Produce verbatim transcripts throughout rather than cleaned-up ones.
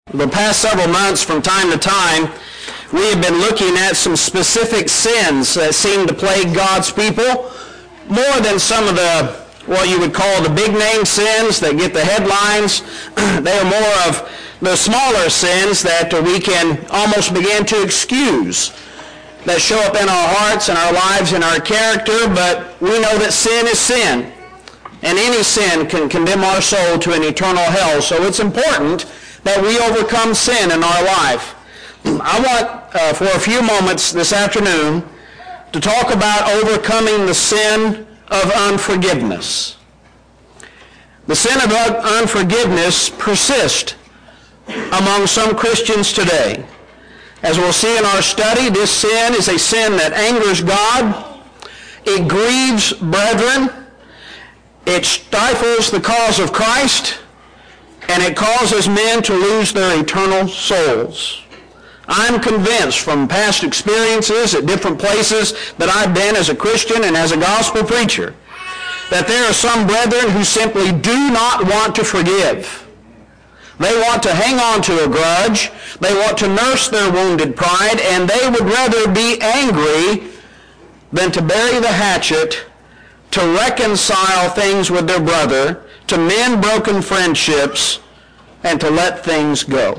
The past several months, from time to time, we have been looking at some specific sins that seem to plague God's people more than some of the, what you would call the big name sins that get the headlines. They are more of the smaller sins that we can almost begin to excuse, that show up in our hearts and our lives and our character, but we know that sin is sin. And any sin can condemn our soul to an eternal hell. So it's important that we overcome sin in our life. I want, uh, for a few moments this afternoon, to talk about overcoming the sin of unforgiveness. The sin of unforgiveness persists among some Christians today. As we'll see in our study, this sin is a sin that angers God. It grieves brethren. It stifles the cause of Christ, and it causes men to lose their eternal souls. I'm convinced from past experiences at different places that I've been as a Christian and as a gospel preacher, that there are some brethren who simply do not want to forgive. They want to hang on to a grudge. They want to nurse their wounded pride, and they would rather be angry than to bury the hatchet, to reconcile things with their brother, to mend broken friendships, and to let things go.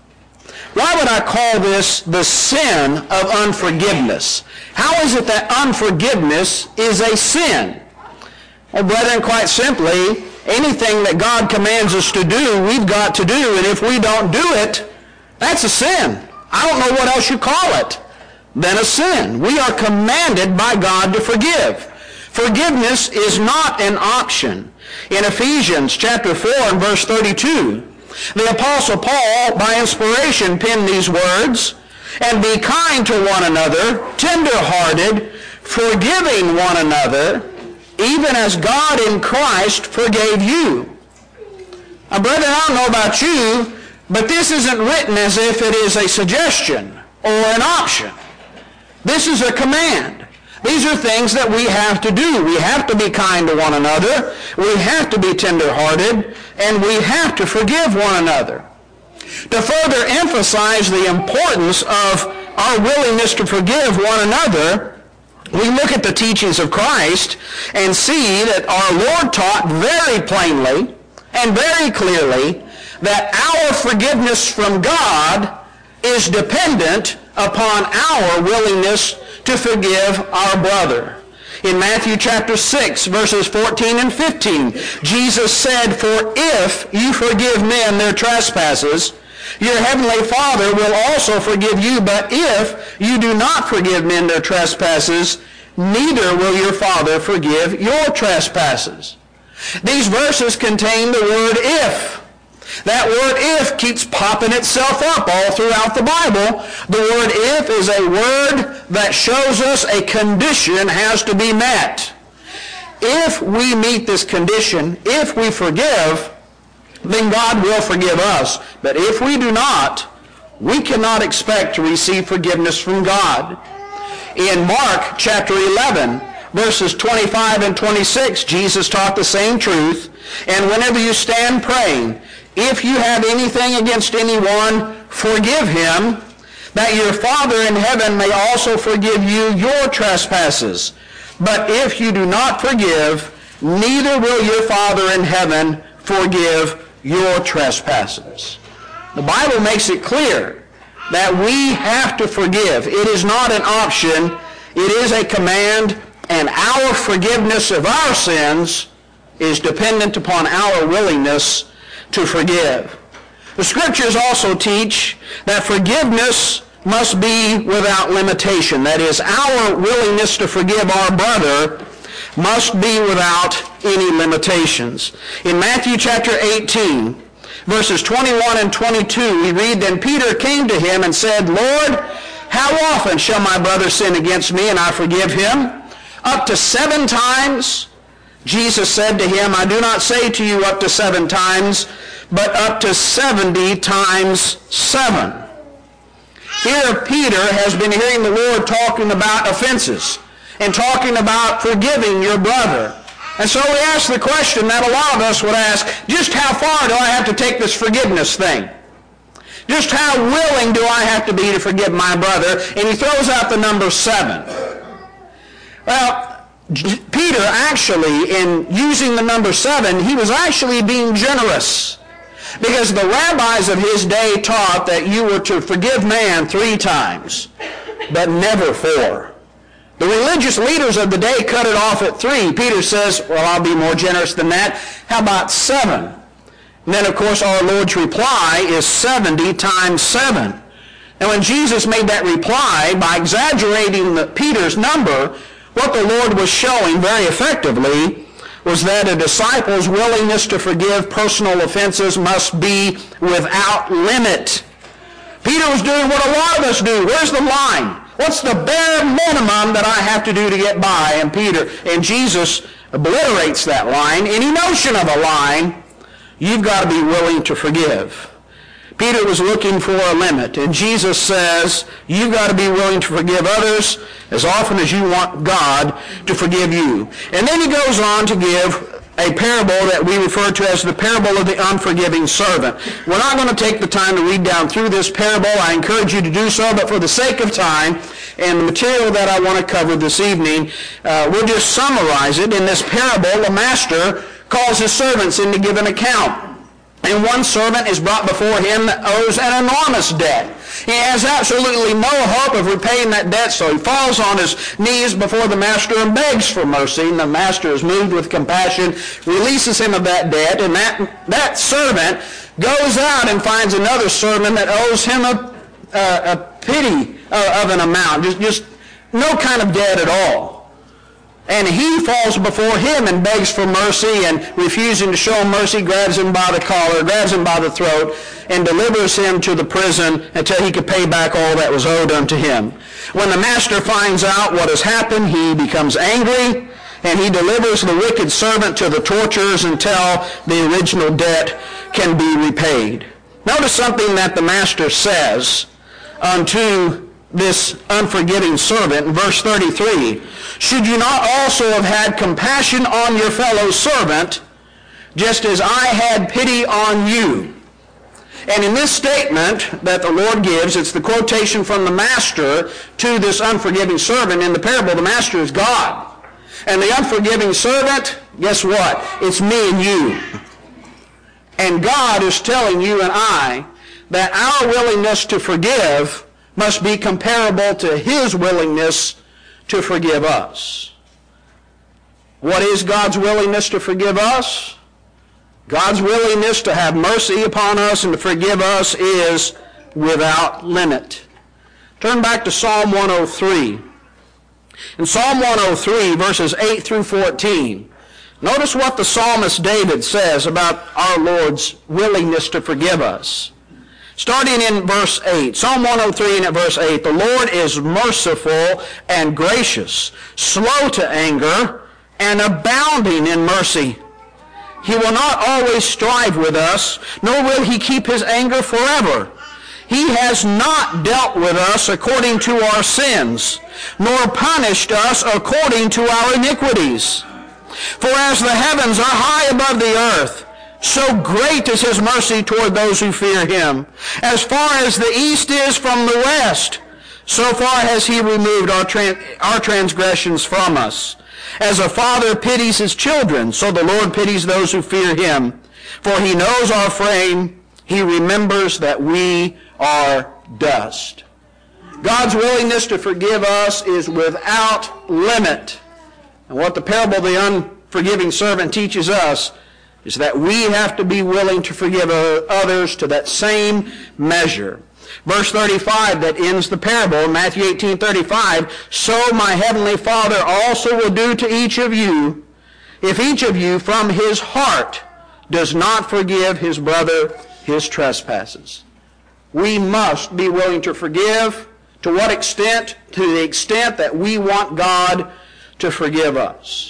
Why would I call this the sin of unforgiveness? How is it that unforgiveness is a sin? Well, brethren, quite simply, anything that God commands us to do, we've got to do, and if we don't do it, that's a sin. I don't know what else you call it than a sin. We are commanded by God to forgive. Forgiveness is not an option. In Ephesians chapter four and verse thirty-two, the Apostle Paul, by inspiration, penned these words, "And be kind to one another, tender-hearted, forgiving one another, even as God in Christ forgave you." Now, brethren, I don't know about you, but this isn't written as if it is a suggestion or an option. This is a command. These are things that we have to do. We have to be kind to one another. We have to be tender-hearted. And we have to forgive one another. To further emphasize the importance of our willingness to forgive one another, we look at the teachings of Christ and see that our Lord taught very plainly and very clearly that our forgiveness from God is dependent upon our willingness to forgive our brother. In Matthew chapter six, verses fourteen and fifteen, Jesus said, "For if you forgive men their trespasses, your heavenly Father will also forgive you. But if you do not forgive men their trespasses, neither will your Father forgive your trespasses." These verses contain the word "if." That word "if" keeps popping itself up all throughout the Bible. The word "if" is a word that shows us a condition has to be met. If we meet this condition, if we forgive, then God will forgive us. But if we do not, we cannot expect to receive forgiveness from God. In Mark chapter eleven, verses twenty-five and twenty-six, Jesus taught the same truth. "And whenever you stand praying, if you have anything against anyone, forgive him, that your Father in heaven may also forgive you your trespasses. But if you do not forgive, neither will your Father in heaven forgive your trespasses." The Bible makes it clear that we have to forgive. It is not an option. It is a command, and our forgiveness of our sins is dependent upon our willingness to forgive. The Scriptures also teach that forgiveness must be without limitation. That is, our willingness to forgive our brother must be without any limitations. In Matthew chapter eighteen, verses twenty-one and twenty-two, we read, "Then Peter came to him and said, Lord, how often shall my brother sin against me and I forgive him? Up to seven times? Jesus said to him, I do not say to you up to seven times, but up to seventy times seven. Here Peter has been hearing the Lord talking about offenses and talking about forgiving your brother. And so we ask the question that a lot of us would ask, just how far do I have to take this forgiveness thing? Just how willing do I have to be to forgive my brother? And he throws out the number seven. Well, Peter actually, in using the number seven, he was actually being generous. Because the rabbis of his day taught that you were to forgive man three times, but never four. The religious leaders of the day cut it off at three. Peter says, well, I'll be more generous than that. How about seven? And then, of course, our Lord's reply is seventy times seven. And when Jesus made that reply, by exaggerating the, Peter's number, what the Lord was showing very effectively was that a disciple's willingness to forgive personal offenses must be without limit. Peter was doing what a lot of us do. Where's the line? What's the bare minimum that I have to do to get by? And Peter and Jesus obliterates that line. Any notion of a line, you've got to be willing to forgive. Peter was looking for a limit, and Jesus says, you've got to be willing to forgive others as often as you want God to forgive you. And then he goes on to give a parable that we refer to as the parable of the unforgiving servant. We're not going to take the time to read down through this parable. I encourage you to do so, but for the sake of time and the material that I want to cover this evening, uh, we'll just summarize it. In this parable, the master calls his servants in to give an account. And one servant is brought before him that owes an enormous debt. He has absolutely no hope of repaying that debt, so he falls on his knees before the master and begs for mercy. And the master is moved with compassion, releases him of that debt, and that, that servant goes out and finds another servant that owes him a, a, a pity of an amount, just, just no kind of debt at all. And he falls before him and begs for mercy, and refusing to show him mercy, grabs him by the collar, grabs him by the throat, and delivers him to the prison until he could pay back all that was owed unto him. When the master finds out what has happened, he becomes angry, and he delivers the wicked servant to the torturers until the original debt can be repaid. Notice something that the master says unto this unforgiving servant in verse thirty-three. Should you not also have had compassion on your fellow servant, just as I had pity on you? And in this statement that the Lord gives, it's the quotation from the master to this unforgiving servant. In the parable, the master is God. And the unforgiving servant, guess what? It's me and you. And God is telling you and I that our willingness to forgive must be comparable to his willingness to forgive us. What is God's willingness to forgive us? God's willingness to have mercy upon us and to forgive us is without limit. Turn back to Psalm one oh three. In Psalm one oh three, verses eight through fourteen, notice what the psalmist David says about our Lord's willingness to forgive us. Starting in verse eight, Psalm one oh three and at verse eight, the Lord is merciful and gracious, slow to anger, and abounding in mercy. He will not always strive with us, nor will he keep his anger forever. He has not dealt with us according to our sins, nor punished us according to our iniquities. For as the heavens are high above the earth, so great is his mercy toward those who fear him. As far as the east is from the west, so far has he removed our, tran- our transgressions from us. As a father pities his children, so the Lord pities those who fear him. For he knows our frame, he remembers that we are dust. God's willingness to forgive us is without limit. And what the parable of the unforgiving servant teaches us is that we have to be willing to forgive others to that same measure. Verse thirty-five that ends the parable, Matthew eighteen thirty-five, so my heavenly Father also will do to each of you, if each of you from his heart does not forgive his brother his trespasses. We must be willing to forgive. To what extent? To the extent that we want God to forgive us.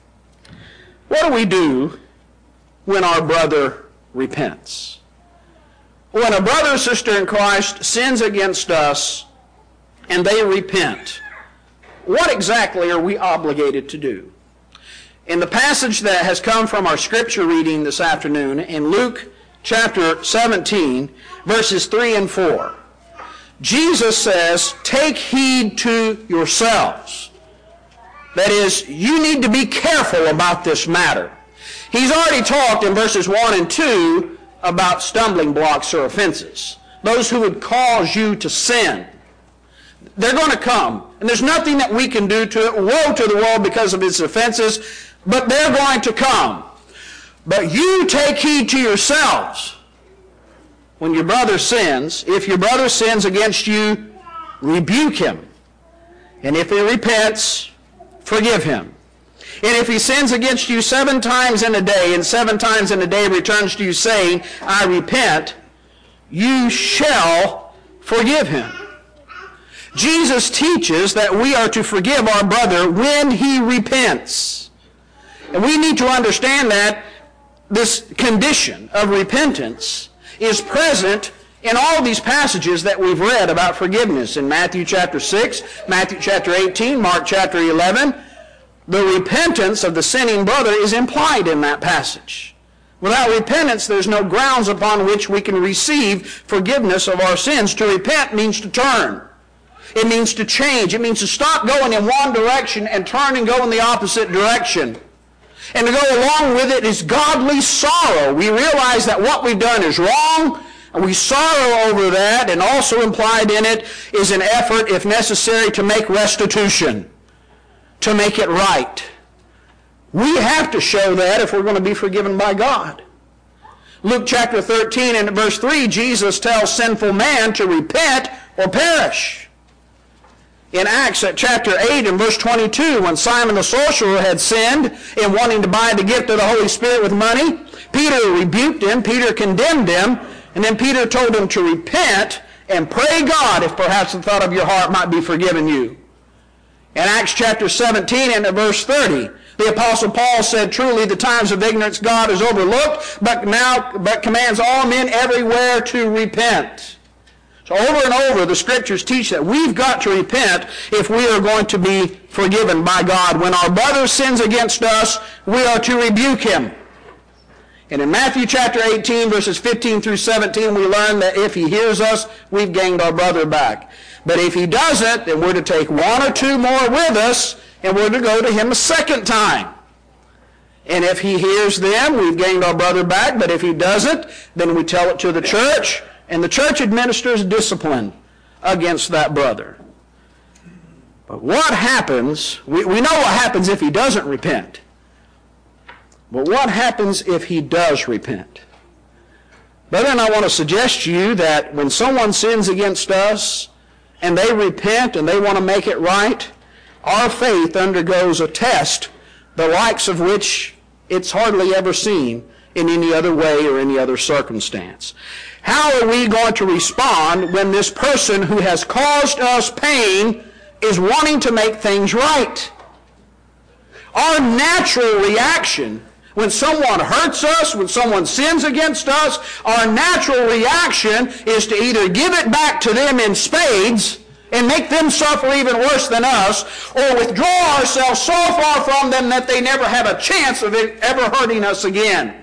What do we do when our brother repents? When a brother or sister in Christ sins against us and they repent, what exactly are we obligated to do? In the passage that has come from our scripture reading this afternoon, in Luke chapter seventeen, verses three and four. Jesus says, take heed to yourselves. That is, you need to be careful about this matter. He's already talked in verses one and two about stumbling blocks or offenses. Those who would cause you to sin. They're going to come. And there's nothing that we can do to it. Woe to the world because of its offenses. But they're going to come. But you take heed to yourselves. When your brother sins, if your brother sins against you, rebuke him. And if he repents, forgive him. And if he sins against you seven times in a day, and seven times in a day returns to you saying, I repent, you shall forgive him. Jesus teaches that we are to forgive our brother when he repents. And we need to understand that this condition of repentance is present in all these passages that we've read about forgiveness. In Matthew chapter six, Matthew chapter eighteen, Mark chapter eleven, the repentance of the sinning brother is implied in that passage. Without repentance, there's no grounds upon which we can receive forgiveness of our sins. To repent means to turn. It means to change. It means to stop going in one direction and turn and go in the opposite direction. And to go along with it is godly sorrow. We realize that what we've done is wrong, and we sorrow over that, and also implied in it is an effort, if necessary, to make restitution, to make it right. We have to show that if we're going to be forgiven by God. Luke chapter thirteen and verse three, Jesus tells sinful man to repent or perish. In Acts chapter eight and verse twenty-two, when Simon the sorcerer had sinned in wanting to buy the gift of the Holy Spirit with money, Peter rebuked him, Peter condemned him, and then Peter told him to repent and pray God if perhaps the thought of your heart might be forgiven you. In Acts chapter seventeen and verse thirty, the Apostle Paul said, truly the times of ignorance God has overlooked, but now but commands all men everywhere to repent. So over and over, the Scriptures teach that we've got to repent if we are going to be forgiven by God. When our brother sins against us, we are to rebuke him. And in Matthew chapter eighteen, verses fifteen through seventeen, we learn that if he hears us, we've gained our brother back. But if he doesn't, then we're to take one or two more with us, and we're to go to him a second time. And if he hears them, we've gained our brother back. But if he doesn't, then we tell it to the church, and the church administers discipline against that brother. But what happens, we, we know what happens if he doesn't repent. But what happens if he does repent? But then I want to suggest to you that when someone sins against us and they repent and they want to make it right, our faith undergoes a test, the likes of which it's hardly ever seen in any other way or any other circumstance. How are we going to respond when this person who has caused us pain is wanting to make things right? Our natural reaction when someone hurts us, when someone sins against us, our natural reaction is to either give it back to them in spades and make them suffer even worse than us, or withdraw ourselves so far from them that they never have a chance of it ever hurting us again.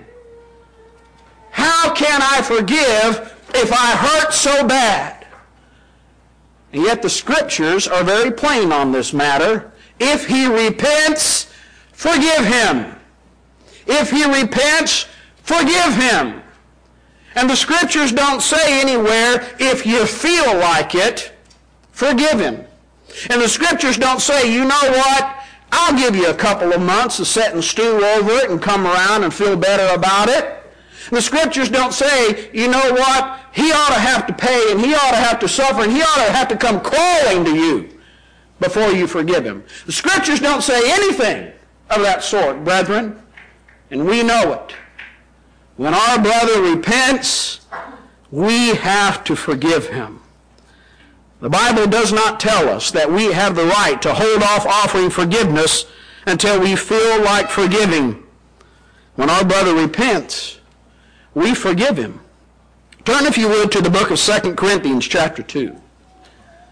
How can I forgive if I hurt so bad? And yet the Scriptures are very plain on this matter. If he repents, forgive him. If he repents, forgive him. And the Scriptures don't say anywhere, if you feel like it, forgive him. And the Scriptures don't say, you know what, I'll give you a couple of months to sit and stew over it and come around and feel better about it. The Scriptures don't say, you know what, he ought to have to pay and he ought to have to suffer and he ought to have to come crawling to you before you forgive him. The Scriptures don't say anything of that sort, brethren, and we know it. When our brother repents, we have to forgive him. The Bible does not tell us that we have the right to hold off offering forgiveness until we feel like forgiving. When our brother repents, we forgive him. Turn, if you would, to the book of Second Corinthians chapter two.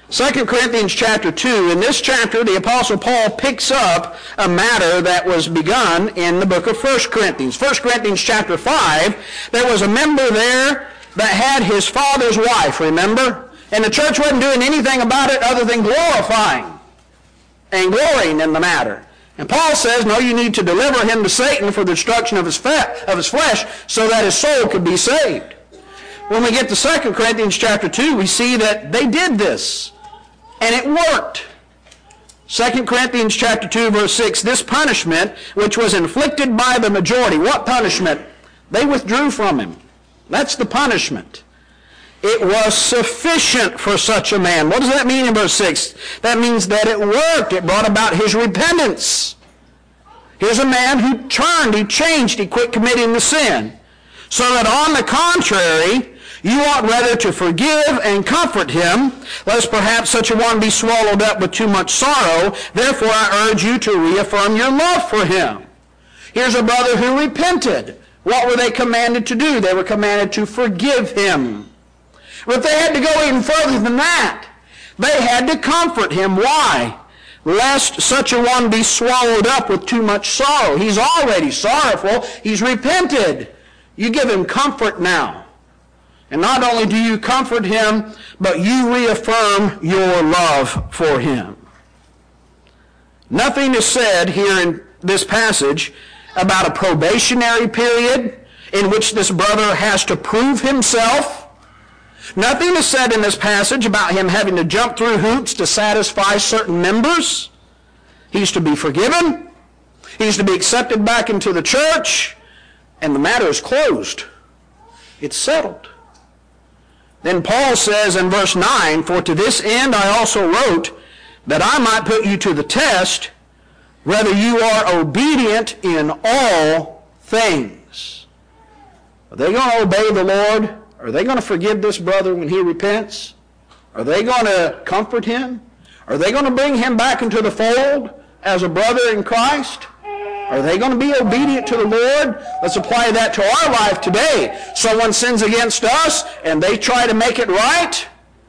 Second Corinthians chapter two. In this chapter, the Apostle Paul picks up a matter that was begun in the book of First Corinthians. First Corinthians chapter five, there was a member there that had his father's wife, remember? And the church wasn't doing anything about it other than glorifying and glorying in the matter. And Paul says, no, you need to deliver him to Satan for the destruction of his, fe- of his flesh so that his soul could be saved. When we get to Second Corinthians chapter two, we see that they did this. And it worked. Second Corinthians chapter two, verse six, this punishment which was inflicted by the majority. What punishment? They withdrew from him. That's the punishment. It was sufficient for such a man. What does that mean in verse six? That means that it worked. It brought about his repentance. Here's a man who turned, he changed, he quit committing the sin. So that on the contrary, you ought rather to forgive and comfort him, lest perhaps such a one be swallowed up with too much sorrow. Therefore I urge you to reaffirm your love for him. Here's a brother who repented. What were they commanded to do? They were commanded to forgive him. But they had to go even further than that. They had to comfort him. Why? Lest such a one be swallowed up with too much sorrow. He's already sorrowful. He's repented. You give him comfort now. And not only do you comfort him, but you reaffirm your love for him. Nothing is said here in this passage about a probationary period in which this brother has to prove himself. Nothing is said in this passage about him having to jump through hoops to satisfy certain members. He's to be forgiven. He's to be accepted back into the church. And the matter is closed. It's settled. Then Paul says in verse nine, for to this end I also wrote, that I might put you to the test, whether you are obedient in all things. Are they going to obey the Lord? Are they going to forgive this brother when he repents? Are they going to comfort him? Are they going to bring him back into the fold as a brother in Christ? Are they going to be obedient to the Lord? Let's apply that to our life today. Someone sins against us and they try to make it right,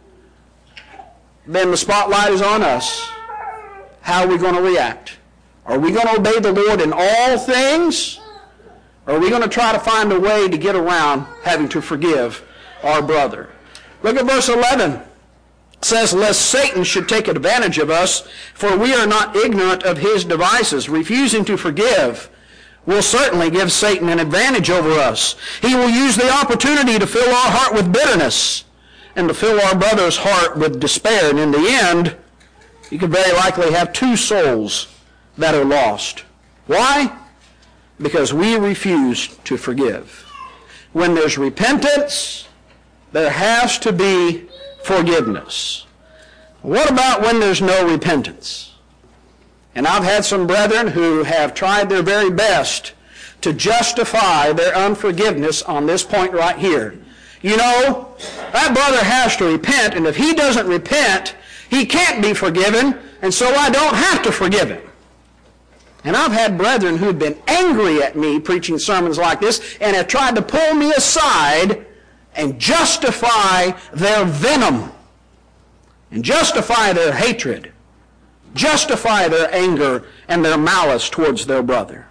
then the spotlight is on us. How are we going to react? Are we going to obey the Lord in all things? Or are we going to try to find a way to get around having to forgive our brother? Look at verse eleven. It says, lest Satan should take advantage of us, for we are not ignorant of his devices. Refusing to forgive will certainly give Satan an advantage over us. He will use the opportunity to fill our heart with bitterness and to fill our brother's heart with despair. And in the end, you could very likely have two souls that are lost. Why? Because we refuse to forgive. When there's repentance, there has to be forgiveness. What about when there's no repentance? And I've had some brethren who have tried their very best to justify their unforgiveness on this point right here. You know, that brother has to repent, and if he doesn't repent, he can't be forgiven, and so I don't have to forgive him. And I've had brethren who've been angry at me preaching sermons like this and have tried to pull me aside and justify their venom, and justify their hatred, justify their anger and their malice towards their brother.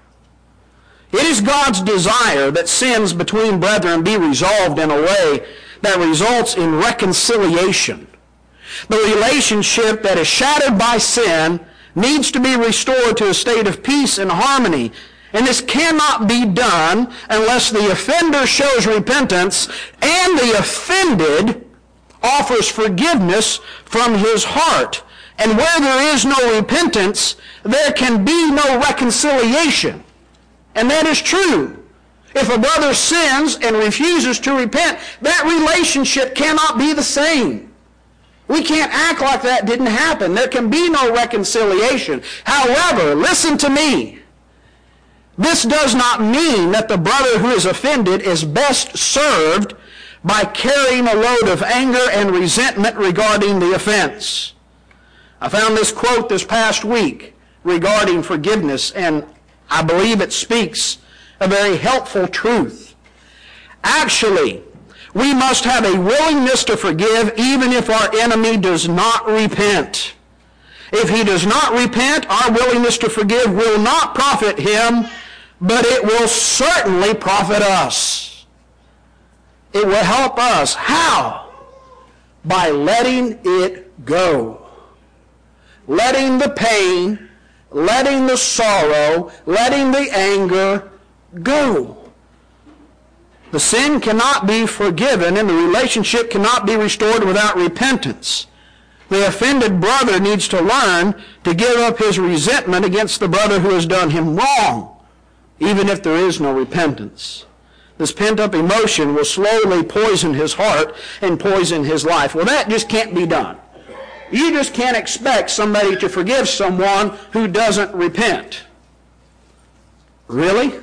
It is God's desire that sins between brethren be resolved in a way that results in reconciliation. The relationship that is shattered by sin needs to be restored to a state of peace and harmony. And this cannot be done unless the offender shows repentance and the offended offers forgiveness from his heart. And where there is no repentance, there can be no reconciliation. And that is true. If a brother sins and refuses to repent, that relationship cannot be the same. We can't act like that didn't happen. There can be no reconciliation. However, listen to me. This does not mean that the brother who is offended is best served by carrying a load of anger and resentment regarding the offense. I found this quote this past week regarding forgiveness, and I believe it speaks a very helpful truth. Actually, We must have a willingness to forgive even if our enemy does not repent. If he does not repent, our willingness to forgive will not profit him, but it will certainly profit us. It will help us. How? By letting it go. Letting the pain, letting the sorrow, letting the anger go. The sin cannot be forgiven and the relationship cannot be restored without repentance. The offended brother needs to learn to give up his resentment against the brother who has done him wrong, even if there is no repentance. This pent-up emotion will slowly poison his heart and poison his life. Well, that just can't be done. You just can't expect somebody to forgive someone who doesn't repent. Really?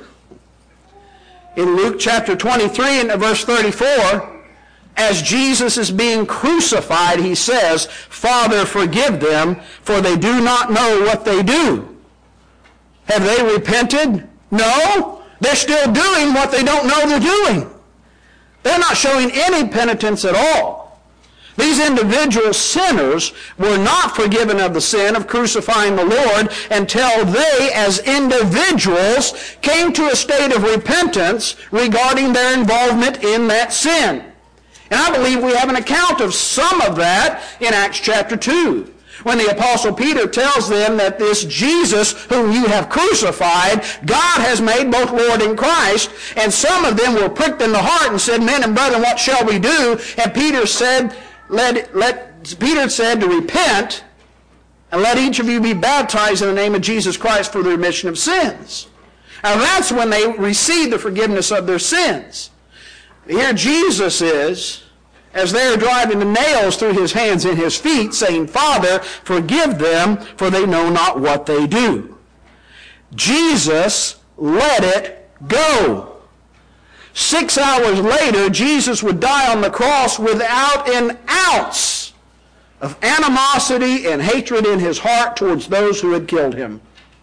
In Luke chapter twenty-three and verse thirty-four, as Jesus is being crucified, he says, "Father, forgive them, for they do not know what they do." Have they repented? No. They're still doing what they don't know they're doing. They're not showing any penitence at all. These individual sinners were not forgiven of the sin of crucifying the Lord until they, as individuals, came to a state of repentance regarding their involvement in that sin. And I believe we have an account of some of that in Acts chapter two, when the Apostle Peter tells them that this Jesus whom you have crucified, God has made both Lord and Christ. And some of them were pricked in the heart and said, "Men and brethren, what shall we do?" And Peter said, Let, let, Peter said to repent, and let each of you be baptized in the name of Jesus Christ for the remission of sins. Now that's when they received the forgiveness of their sins. Here Jesus is, as they are driving the nails through his hands and his feet, saying, "Father, forgive them, for they know not what they do." Jesus let it go. Six hours later, Jesus would die on the cross without an ounce of animosity and hatred in his heart towards those who had killed him.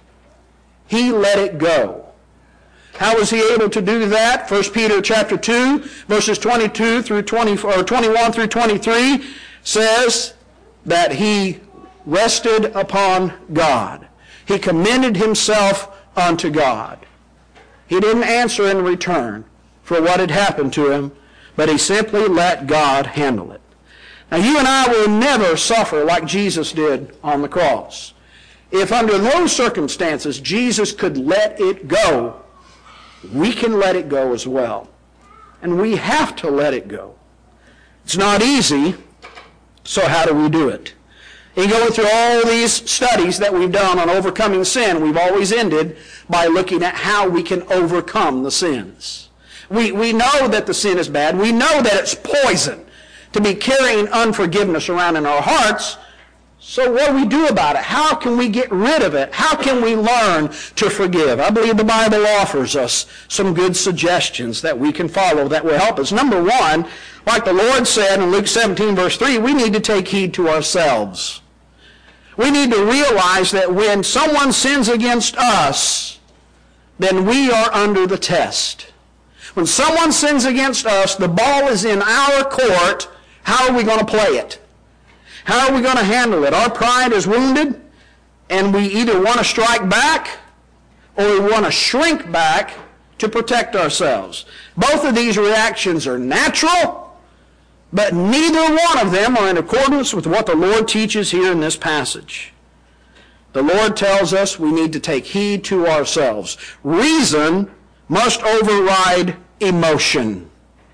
He let it go. How was he able to do that? First Peter chapter two, verses twenty-two through twenty, or twenty-one through twenty-three says that he rested upon God. He commended himself unto God. He didn't answer in return for what had happened to him, but he simply let God handle it. Now you and I will never suffer like Jesus did on the cross. If under those circumstances Jesus could let it go, we can let it go as well. And we have to let it go. It's not easy, so how do we do it? In going through all these studies that we've done on overcoming sin, we've always ended by looking at how we can overcome the sins. We, we know that the sin is bad. We know that it's poison to be carrying unforgiveness around in our hearts. So what do we do about it? How can we get rid of it? How can we learn to forgive? I believe the Bible offers us some good suggestions that we can follow that will help us. Number one, like the Lord said in Luke seventeen, verse three, we need to take heed to ourselves. We need to realize that when someone sins against us, then we are under the test. When someone sins against us, the ball is in our court. How are we going to play it? How are we going to handle it? Our pride is wounded, and we either want to strike back or we want to shrink back to protect ourselves. Both of these reactions are natural, but neither one of them are in accordance with what the Lord teaches here in this passage. The Lord tells us we need to take heed to ourselves. Reason must override emotion.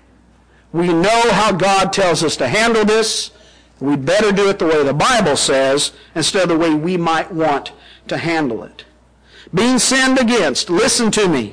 We know how God tells us to handle this. We better do it the way the Bible says instead of the way we might want to handle it. Being sinned against, listen to me.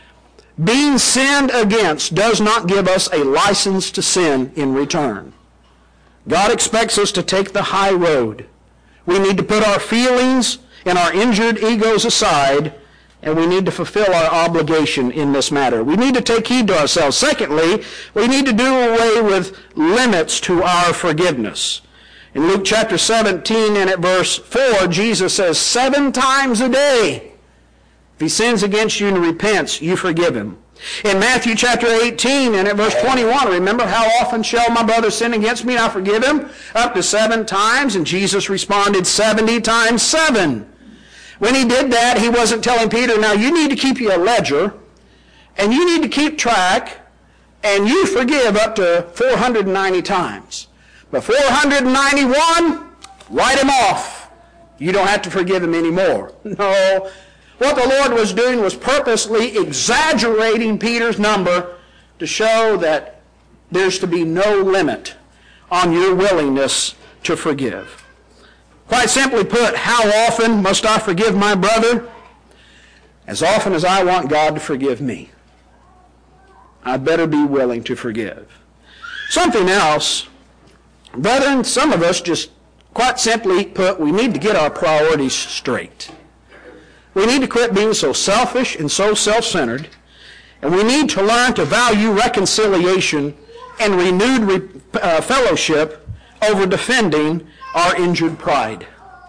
Being sinned against does not give us a license to sin in return. God expects us to take the high road. We need to put our feelings and our injured egos aside, and we need to fulfill our obligation in this matter. We need to take heed to ourselves. Secondly, we need to do away with limits to our forgiveness. In Luke chapter seventeen and at verse four, Jesus says, seven times a day, if he sins against you and repents, you forgive him. In Matthew chapter eighteen and at verse twenty-one, remember, how often shall my brother sin against me and I forgive him? Up to seven times. And Jesus responded, seventy times seven. When he did that, he wasn't telling Peter, now you need to keep you a ledger, and you need to keep track, and you forgive up to four hundred ninety times. But four hundred ninety-one, write him off. You don't have to forgive him anymore. No. What the Lord was doing was purposely exaggerating Peter's number to show that there's to be no limit on your willingness to forgive. Quite simply put, how often must I forgive my brother? As often as I want God to forgive me. I better be willing to forgive. Something else, brethren, some of us just quite simply put, we need to get our priorities straight. We need to quit being so selfish and so self-centered, and we need to learn to value reconciliation and renewed re- uh, fellowship over defending our injured pride.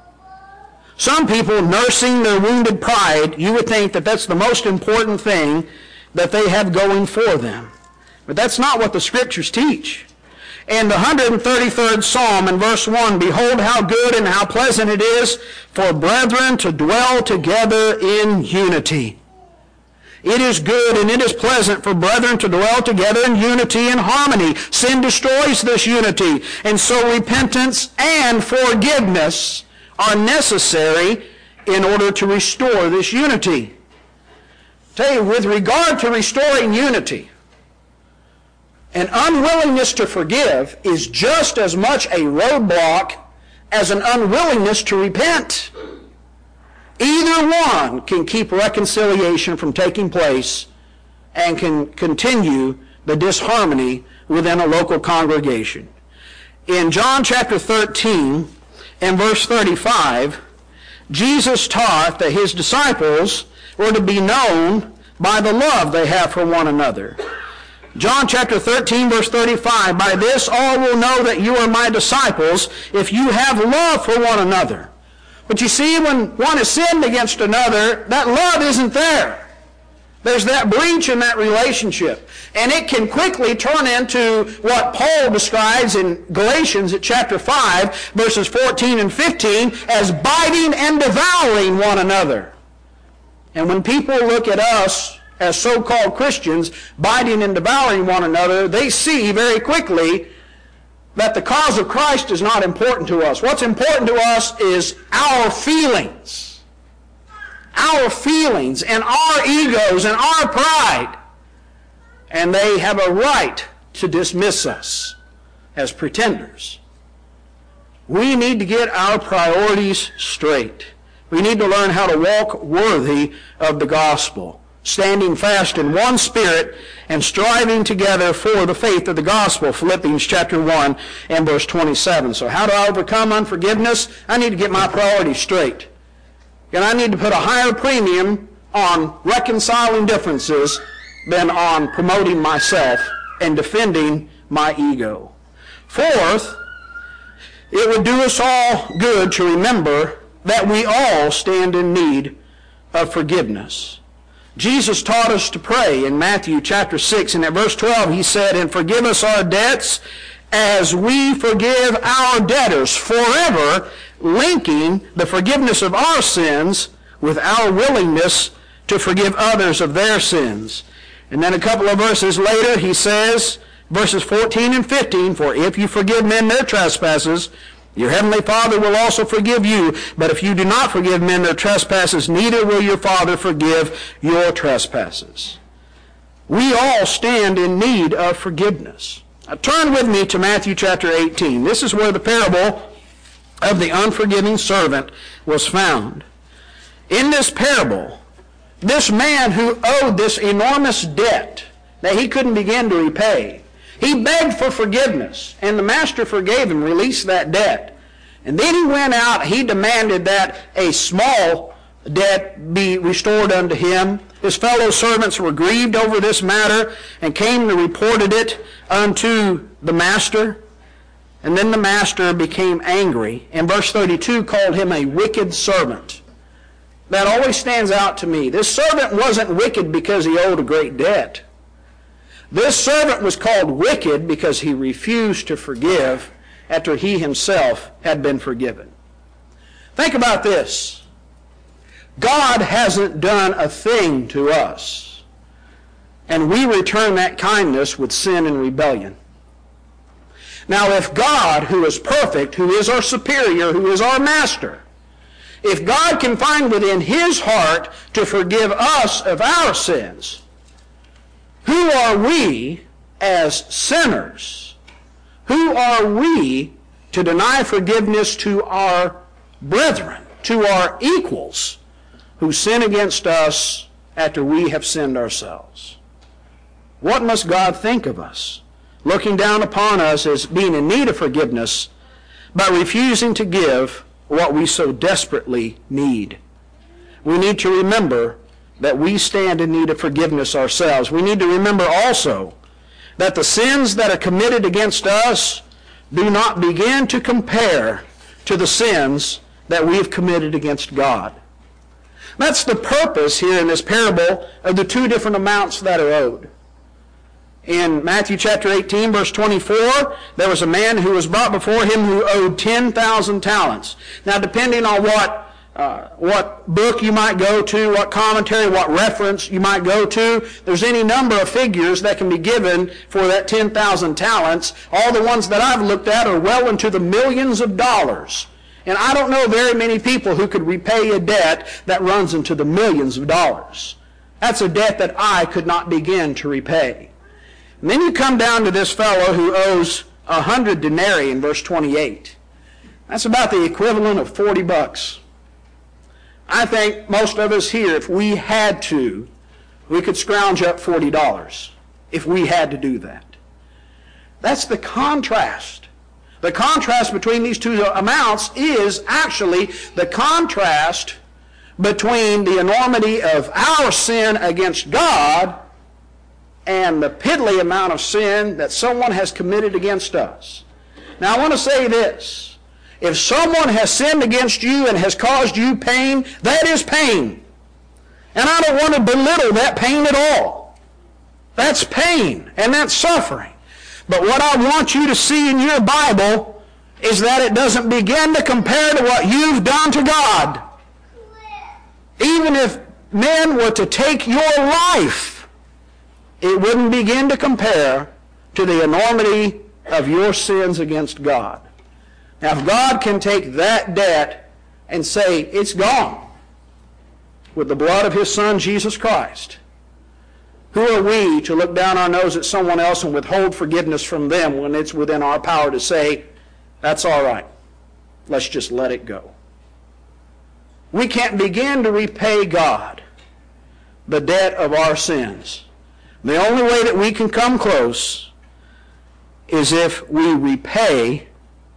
Some people nursing their wounded pride, you would think that that's the most important thing that they have going for them. But that's not what the Scriptures teach. In the one hundred thirty-third Psalm in verse one, behold how good and how pleasant it is for brethren to dwell together in unity. It is good and it is pleasant for brethren to dwell together in unity and harmony. Sin destroys this unity, and so repentance and forgiveness are necessary in order to restore this unity. Tell you, with regard to restoring unity, an unwillingness to forgive is just as much a roadblock as an unwillingness to repent. Either one can keep reconciliation from taking place and can continue the disharmony within a local congregation. In John chapter thirteen and verse thirty-five, Jesus taught that his disciples were to be known by the love they have for one another. John chapter thirteen, verse thirty-five, by this all will know that you are my disciples if you have love for one another. But you see, when one has sinned against another, that love isn't there. There's that breach in that relationship. And it can quickly turn into what Paul describes in Galatians at chapter five, verses fourteen and fifteen, as biting and devouring one another. And when people look at us as so-called Christians biting and devouring one another, they see very quickly that the cause of Christ is not important to us. What's important to us is our feelings. Our feelings and our egos and our pride. And they have a right to dismiss us as pretenders. We need to get our priorities straight. We need to learn how to walk worthy of the gospel, standing fast in one spirit and striving together for the faith of the gospel, Philippians chapter one and verse twenty-seven. So how do I overcome unforgiveness? I need to get my priorities straight. And I need to put a higher premium on reconciling differences than on promoting myself and defending my ego. Fourth, it would do us all good to remember that we all stand in need of forgiveness. Jesus taught us to pray in Matthew chapter six, and at verse twelve he said, and forgive us our debts as we forgive our debtors, forever linking the forgiveness of our sins with our willingness to forgive others of their sins. And then a couple of verses later he says, verses fourteen and fifteen, for if you forgive men their trespasses, your heavenly Father will also forgive you. But if you do not forgive men their trespasses, neither will your Father forgive your trespasses. We all stand in need of forgiveness. Now, turn with me to Matthew chapter eighteen. This is where the parable of the unforgiving servant was found. In this parable, this man who owed this enormous debt that he couldn't begin to repay, he begged for forgiveness, and the master forgave him, released that debt. And then he went out, he demanded that a small debt be restored unto him. His fellow servants were grieved over this matter and came and reported it unto the master. And then the master became angry, and verse thirty-two called him a wicked servant. that always stands out to me. This servant wasn't wicked because he owed a great debt. This servant was called wicked because he refused to forgive after he himself had been forgiven. Think about this. God hasn't done a thing to us, and we return that kindness with sin and rebellion. Now, if God, who is perfect, who is our superior, who is our master, if God can find within his heart to forgive us of our sins, who are we as sinners? Who are we to deny forgiveness to our brethren, to our equals, who sin against us after we have sinned ourselves? What must God think of us, looking down upon us as being in need of forgiveness, but refusing to give what we so desperately need? We need to remember that we stand in need of forgiveness ourselves. We need to remember also that the sins that are committed against us do not begin to compare to the sins that we have committed against God. That's the purpose here in this parable of the two different amounts that are owed. In Matthew chapter eighteen, verse twenty-four, there was a man who was brought before him who owed ten thousand talents. Now, depending on what uh, what book you might go to, what commentary, what reference you might go to, there's any number of figures that can be given for that ten thousand talents. All the ones that I've looked at are well into the millions of dollars. And I don't know very many people who could repay a debt that runs into the millions of dollars. That's a debt that I could not begin to repay. And then you come down to this fellow who owes a hundred denarii in verse twenty-eight. That's about the equivalent of forty bucks. I think most of us here, if we had to, we could scrounge up forty dollars if we had to do that. That's the contrast. The contrast between these two amounts is actually the contrast between the enormity of our sin against God and the piddly amount of sin that someone has committed against us. Now, I want to say this. If someone has sinned against you and has caused you pain, that is pain. And I don't want to belittle that pain at all. That's pain and that's suffering. But what I want you to see in your Bible is that it doesn't begin to compare to what you've done to God. Even if men were to take your life, it wouldn't begin to compare to the enormity of your sins against God. Now, if God can take that debt and say, it's gone with the blood of his Son, Jesus Christ, who are we to look down our nose at someone else and withhold forgiveness from them when it's within our power to say, that's all right, let's just let it go? We can't begin to repay God the debt of our sins. The only way that we can come close is if we repay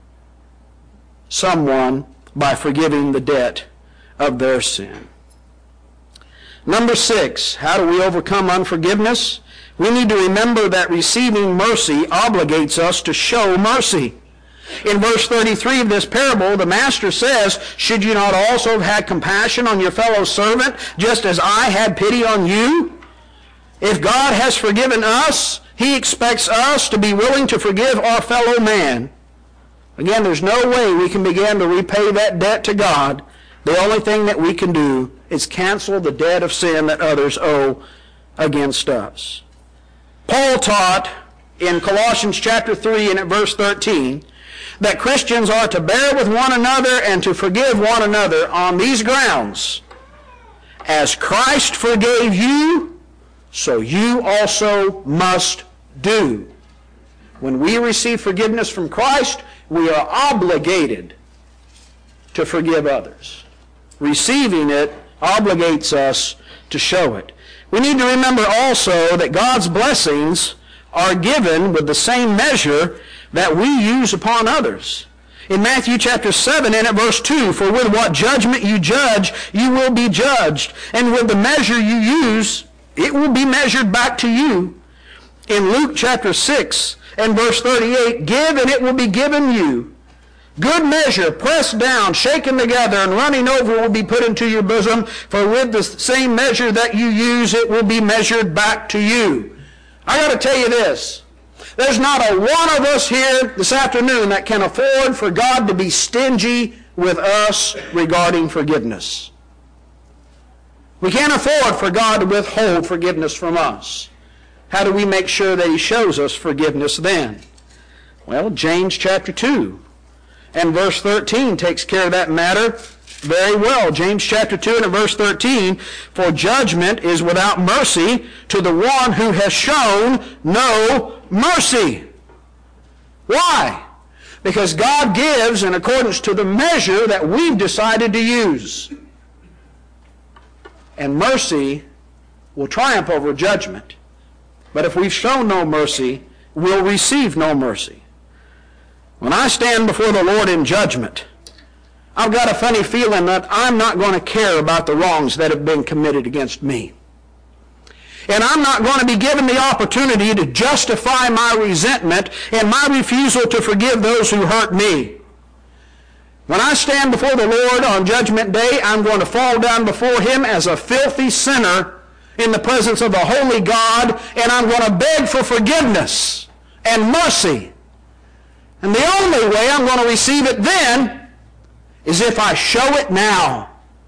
someone by forgiving the debt of their sin. Number six, how do we overcome unforgiveness? We need to remember that receiving mercy obligates us to show mercy. In verse thirty-three of this parable, the master says, should you not also have had compassion on your fellow servant, just as I had pity on you? If God has forgiven us, he expects us to be willing to forgive our fellow man. Again, there's no way we can begin to repay that debt to God. The only thing that we can do is cancel the debt of sin that others owe against us. Paul taught in Colossians chapter three and at verse thirteen that Christians are to bear with one another and to forgive one another on these grounds. As Christ forgave you, so you also must do. When we receive forgiveness from Christ, we are obligated to forgive others. Receiving it obligates us to show it. We need to remember also that God's blessings are given with the same measure that we use upon others. In Matthew chapter seven and at verse two, for with what judgment you judge, you will be judged, and with the measure you use, it will be measured back to you. In Luke chapter six and verse thirty-eight, give and it will be given you. Good measure, pressed down, shaken together, and running over will be put into your bosom, for with the same measure that you use, it will be measured back to you. I got to tell you this. There's not a one of us here this afternoon that can afford for God to be stingy with us regarding forgiveness. We can't afford for God to withhold forgiveness from us. How do we make sure that he shows us forgiveness then? Well, James chapter two and verse thirteen takes care of that matter very well. James chapter two and verse thirteen, for judgment is without mercy to the one who has shown no mercy. Why? Because God gives in accordance to the measure that we've decided to use. And mercy will triumph over judgment. But if we've shown no mercy, we'll receive no mercy. When I stand before the Lord in judgment, I've got a funny feeling that I'm not going to care about the wrongs that have been committed against me. And I'm not going to be given the opportunity to justify my resentment and my refusal to forgive those who hurt me. When I stand before the Lord on Judgment Day, I'm going to fall down before him as a filthy sinner in the presence of a holy God, and I'm going to beg for forgiveness and mercy. And the only way I'm going to receive it then is if I show it now.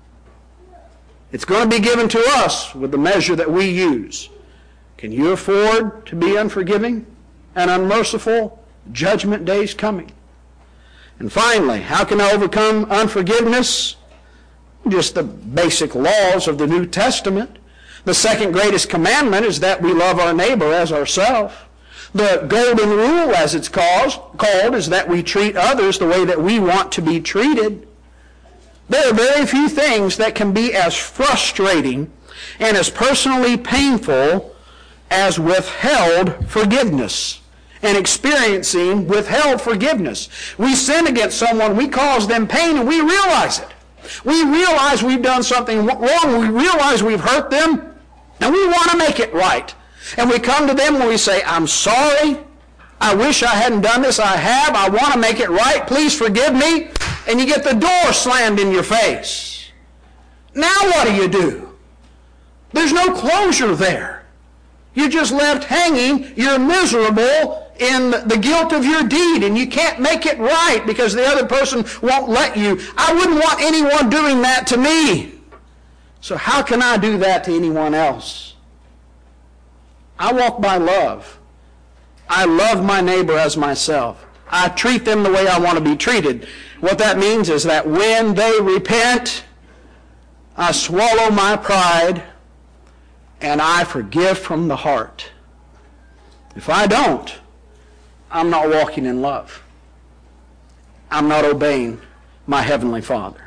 It's going to be given to us with the measure that we use. Can you afford to be unforgiving and unmerciful? Judgment Day's coming. And finally, how can I overcome unforgiveness? Just the basic laws of the New Testament. The second greatest commandment is that we love our neighbor as ourselves. The golden rule, as it's called, called, is that we treat others the way that we want to be treated. There are very few things that can be as frustrating and as personally painful as withheld forgiveness and experiencing withheld forgiveness. We sin against someone, we cause them pain, and we realize it. We realize we've done something wrong, we realize we've hurt them, and we want to make it right. And we come to them and we say, I'm sorry, I wish I hadn't done this, I have, I want to make it right, please forgive me. And you get the door slammed in your face. Now what do you do? There's no closure there. You're just left hanging, you're miserable in the guilt of your deed, and you can't make it right because the other person won't let you. I wouldn't want anyone doing that to me. So how can I do that to anyone else? I walk by love. I love my neighbor as myself. I treat them the way I want to be treated. What that means is that when they repent, I swallow my pride and I forgive from the heart. If I don't, I'm not walking in love. I'm not obeying my Heavenly Father.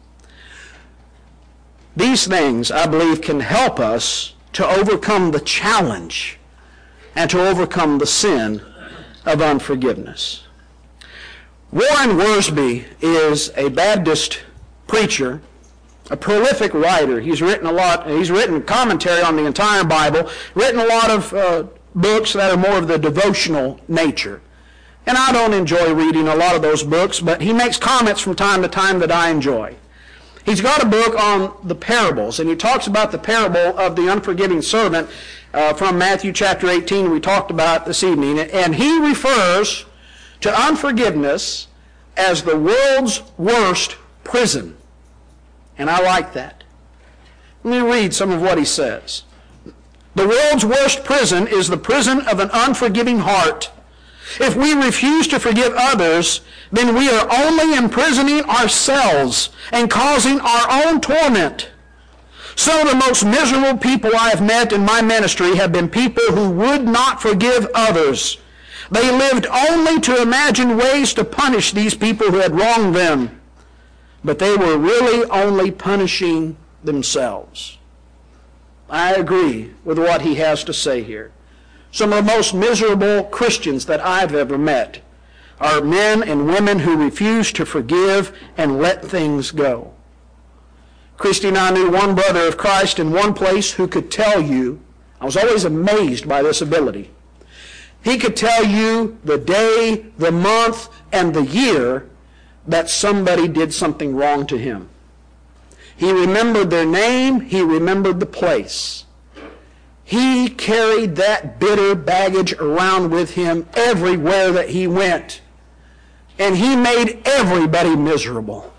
These things, I believe, can help us to overcome the challenge and to overcome the sin of unforgiveness. Warren Wiersbe is a Baptist preacher, a prolific writer. He's written a lot, he's written commentary on the entire Bible, written a lot of uh, books that are more of the devotional nature. And I don't enjoy reading a lot of those books, but he makes comments from time to time that I enjoy. He's got a book on the parables, and he talks about the parable of the unforgiving servant uh, from Matthew chapter eighteen we talked about this evening. And he refers to unforgiveness as the world's worst prison. And I like that. Let me read some of what he says. The world's worst prison is the prison of an unforgiving heart. If we refuse to forgive others, then we are only imprisoning ourselves and causing our own torment. Some of the most miserable people I have met in my ministry have been people who would not forgive others. They lived only to imagine ways to punish these people who had wronged them. But they were really only punishing themselves. I agree with what he has to say here. Some of the most miserable Christians that I've ever met are men and women who refuse to forgive and let things go. Christy and I knew one brother of Christ in one place who could tell you, I was always amazed by this ability. He could tell you the day, the month, and the year that somebody did something wrong to him. He remembered their name. He remembered the place. He carried that bitter baggage around with him everywhere that he went. And he made everybody miserable.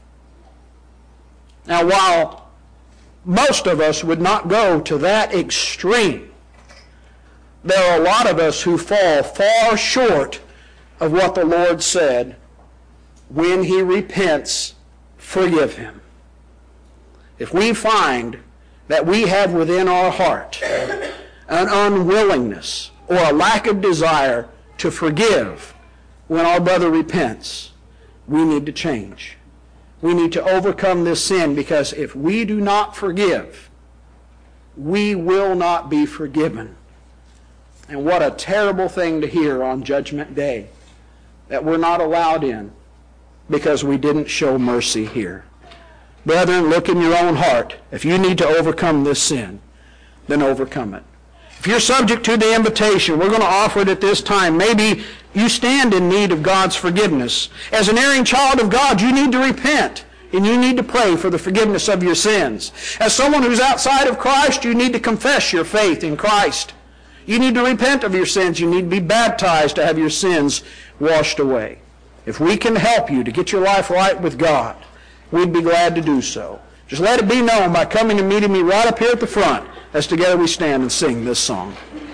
Now, while most of us would not go to that extreme, there are a lot of us who fall far short of what the Lord said. When he repents, forgive him. If we find that we have within our heart an unwillingness or a lack of desire to forgive when our brother repents, we need to change. We need to overcome this sin, because if we do not forgive, we will not be forgiven. And what a terrible thing to hear on Judgment Day, that we're not allowed in because we didn't show mercy here. Brethren, look in your own heart. If you need to overcome this sin, then overcome it. If you're subject to the invitation, we're going to offer it at this time. Maybe you stand in need of God's forgiveness. As an erring child of God, you need to repent, and you need to pray for the forgiveness of your sins. As someone who's outside of Christ, you need to confess your faith in Christ. You need to repent of your sins. You need to be baptized to have your sins washed away. If we can help you to get your life right with God, we'd be glad to do so. Just let it be known by coming and meeting me right up here at the front as together we stand and sing this song.